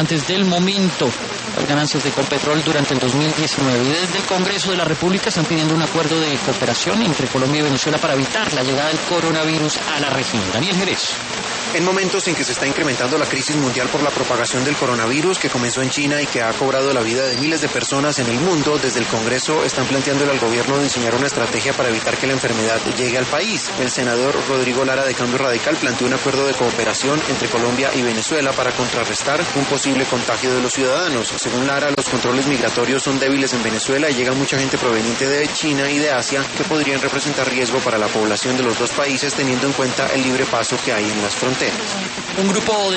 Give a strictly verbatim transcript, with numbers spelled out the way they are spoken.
antes del momento, las ganancias de Ecopetrol durante el dos mil diecinueve. Y desde el Congreso de la República están pidiendo un acuerdo de cooperación entre Colombia y Venezuela para evitar la llegada del coronavirus a la región. Daniel Jerez. En momentos en que se está incrementando la crisis mundial por la propagación del coronavirus que comenzó en China y que ha cobrado la vida de miles de personas en el mundo, desde el Congreso están planteándole al gobierno de diseñar una estrategia para evitar que la enfermedad llegue al país. El senador Rodrigo Lara de Cambio Radical planteó un acuerdo de cooperación entre Colombia y Venezuela para contrarrestar un posible contagio de los ciudadanos. Según Lara, los controles migratorios son débiles en Venezuela y llega mucha gente proveniente de China y de Asia que podrían representar riesgo para la población de los dos países teniendo en cuenta el libre paso que hay en las fronteras. Un grupo de